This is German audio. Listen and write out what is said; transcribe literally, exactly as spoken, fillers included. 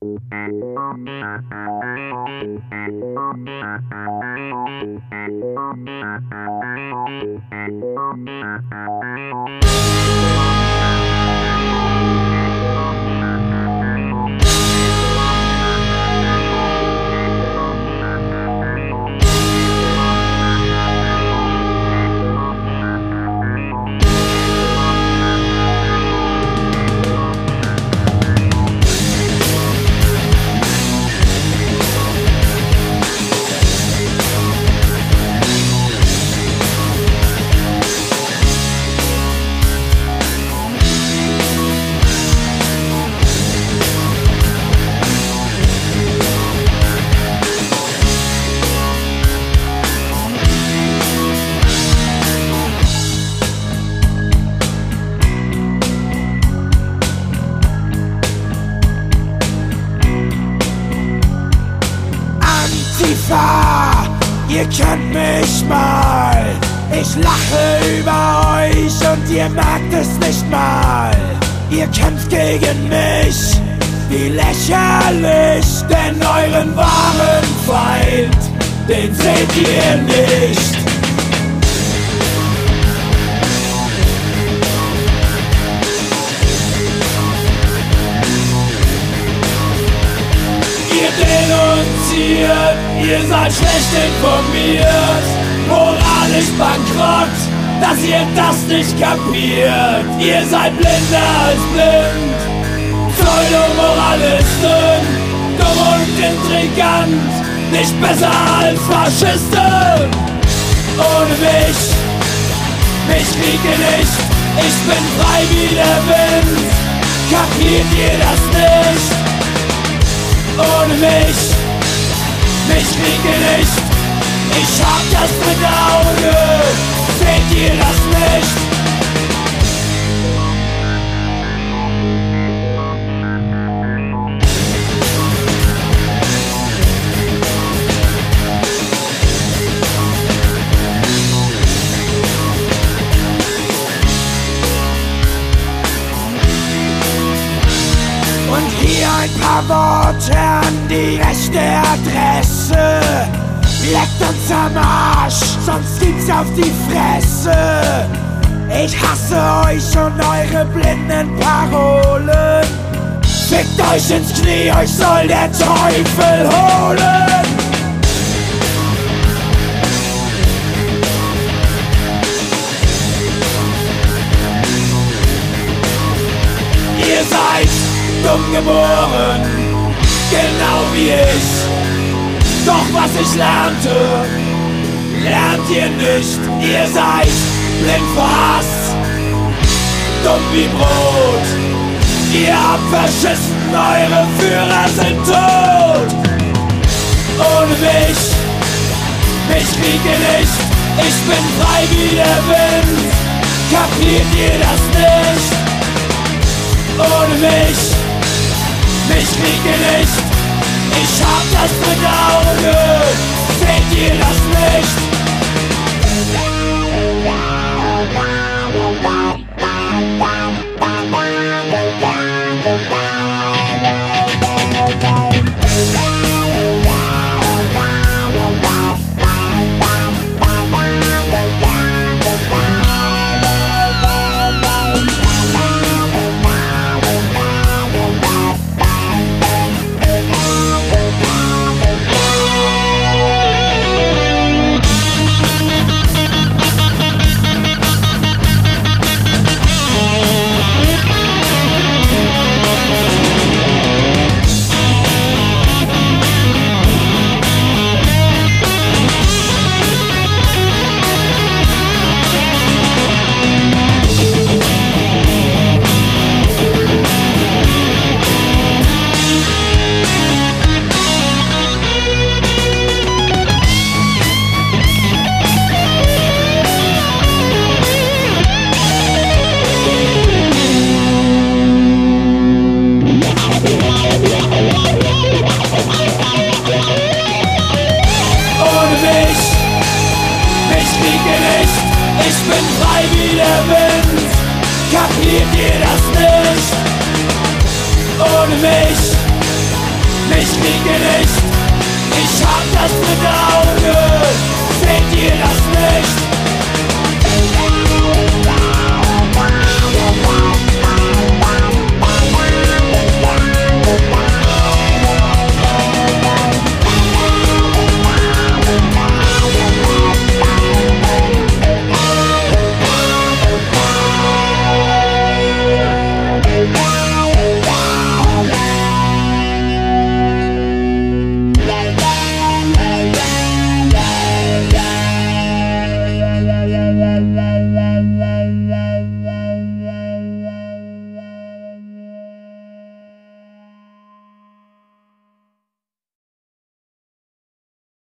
Antifa, ihr kennt mich mal. Ich lache über euch und ihr merkt es nicht mal. Ihr kämpft gegen mich, wie lächerlich, denn euren wahren Feind, den seht ihr nicht. Ihr denunziert, ihr seid schlecht informiert, moralisch bankrott, dass ihr das nicht kapiert. Ihr seid blinder als blind, Pseudomoralisten, dumm und intrigant, nicht besser als Faschisten. Ohne mich, mich kriegt ihr nicht, ich bin frei wie der Wind, kapiert ihr das nicht? Ohne mich, mich kriegt ihr nicht, ich hab das dritte Auge, seht ihr das nicht? Und hier ein paar Worte an die rechte Adresse. Leckt uns am Arsch, sonst gibt's auf die Fresse. Ich hasse euch und eure blinden Parolen. Fickt euch ins Knie, euch soll der Teufel holen. Ihr seid dumm geboren, genau wie ich. Doch was ich lernte, lernt ihr nicht. Ihr seid blind vor Hass, dumm wie Brot. Ihr habt verschissen, eure Führer sind tot. Ohne mich, mich kriegt ihr nicht. Ich bin frei wie der Wind, kapiert ihr das nicht? Ohne mich, mich kriegt ihr nicht, ich hab das dritte Auge, seht ihr das nicht? Kapiert ihr das nicht? Ohne mich